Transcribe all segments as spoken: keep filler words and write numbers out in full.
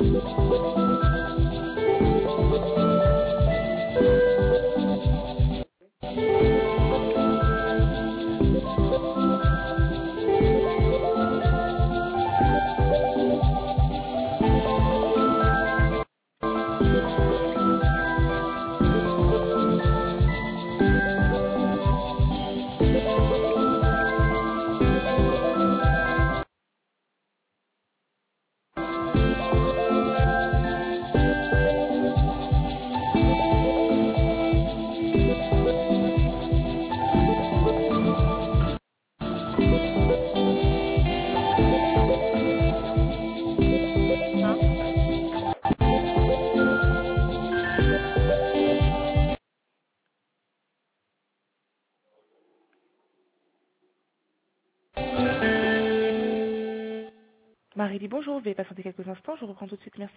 Marie dit bonjour, je vais patienter quelques instants, je reprends tout de suite, merci.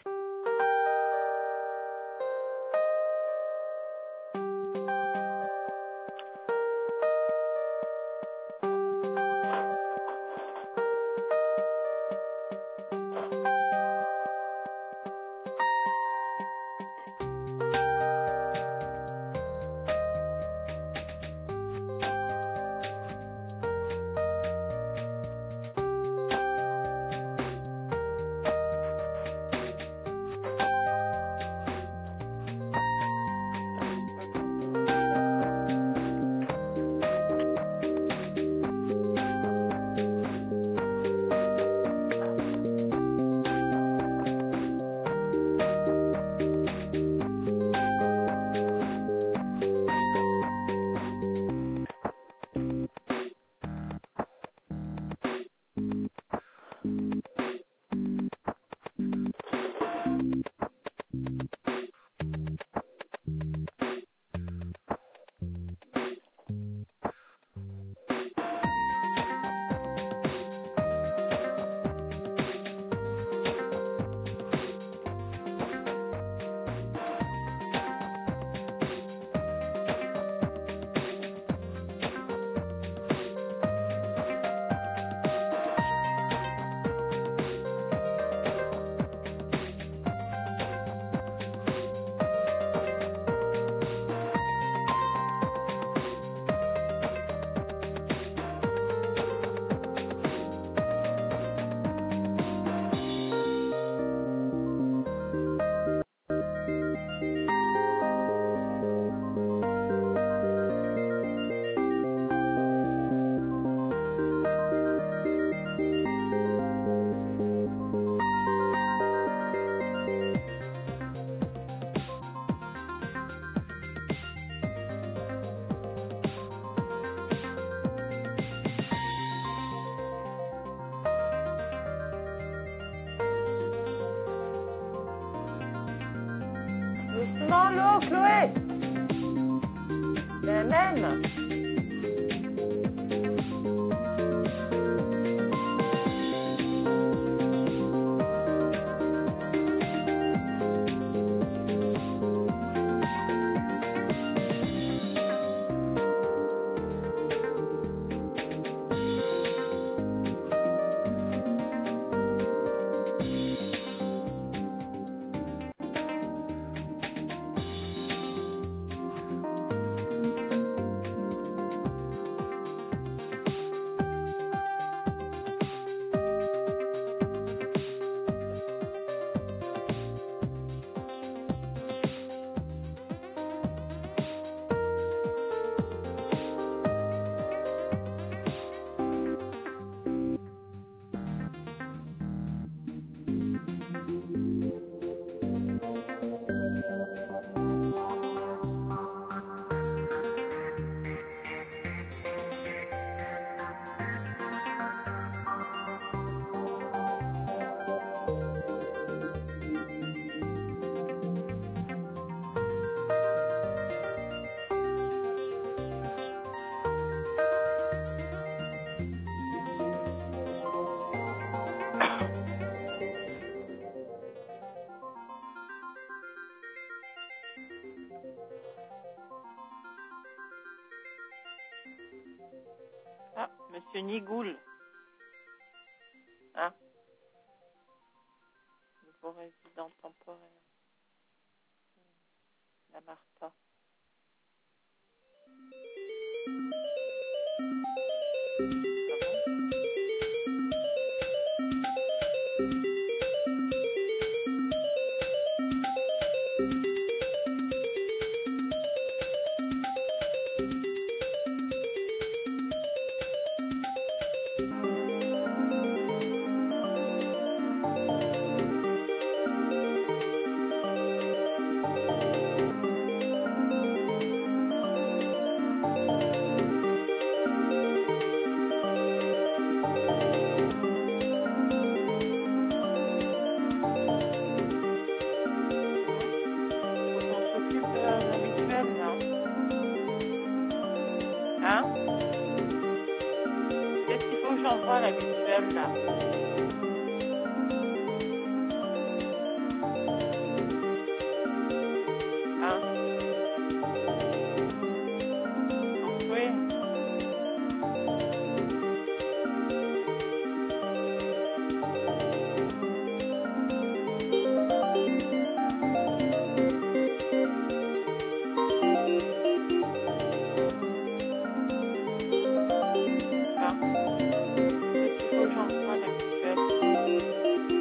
Doucement l'eau, Chloé. Mais même. Ah, Monsieur Nigoul. Ah. Vous pourrez... résidence temporaire. La Martha. Hein? Qu'est-ce qu'il faut que j'envoie à la mutuelle là? Hein? Oui. Hein? Qu'est-ce qu'il faut que j'envoie à la mutuelle?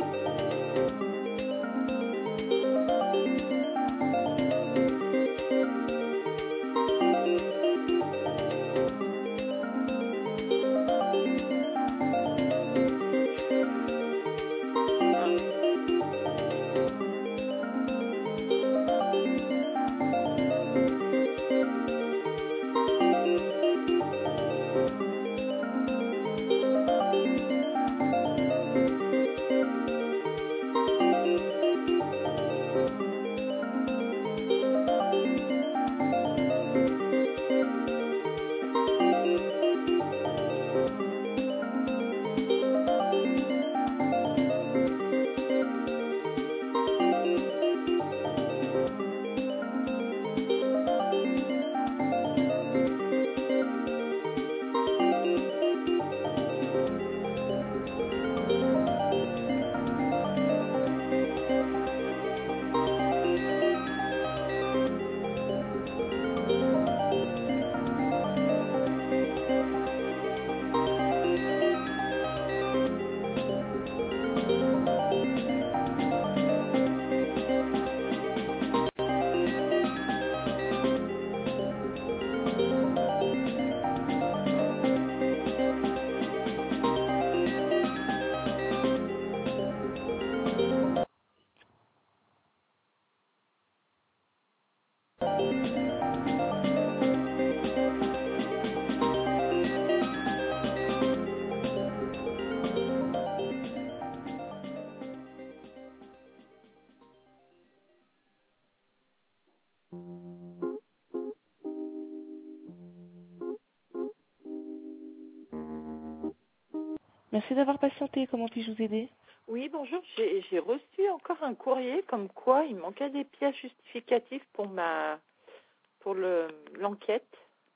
Merci d'avoir patienté. Comment puis-je vous aider? Oui, bonjour. J'ai j'ai reçu encore un courrier comme quoi il manquait des pièces justificatives pour ma pour le l'enquête.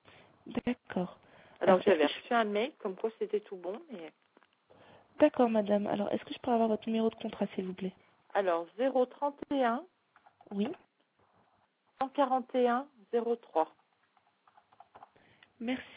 D'accord. Alors, Alors, est-ce j'avais que je... reçu un mail comme quoi c'était tout bon. Mais... D'accord, madame. Alors, est-ce que je peux avoir votre numéro de contrat, s'il vous plaît? Alors, zéro trente et un Oui. cent quarante et un zéro trois. Merci.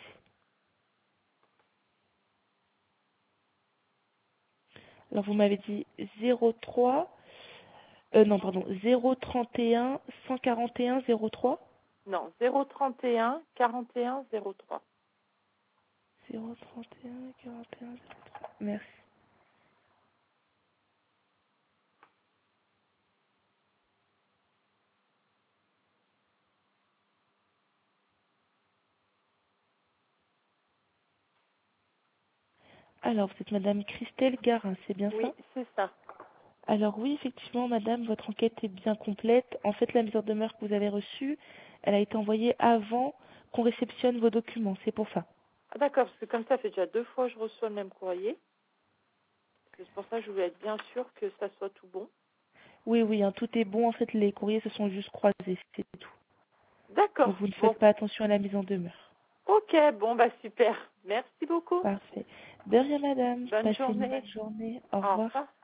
Alors, vous m'avez dit zéro trois... Euh, non, pardon. zéro trente et un cent quarante et un zéro trois. Non, zéro trente et un quarante et un zéro trois. zéro trente et un quarante et un zéro trois. Merci. Alors, vous êtes madame Christelle Garin, c'est bien Oui, ça? c'est ça. Alors oui, effectivement, madame, votre enquête est bien complète. En fait, la mise en demeure que vous avez reçue, elle a été envoyée avant qu'on réceptionne vos documents. C'est pour ça. Ah, d'accord, parce que comme ça fait déjà deux fois que je reçois le même courrier. C'est pour ça que je voulais être bien sûre que ça soit tout bon. Oui, oui, hein, tout est bon. En fait, les courriers se sont juste croisés, c'est tout. D'accord, Donc, vous ne bon. faites pas attention à la mise en demeure. Ok, bon, bah super. Merci beaucoup. Parfait. De rien, madame. Bonne Passez une journée. bonne journée. Au Au revoir. revoir.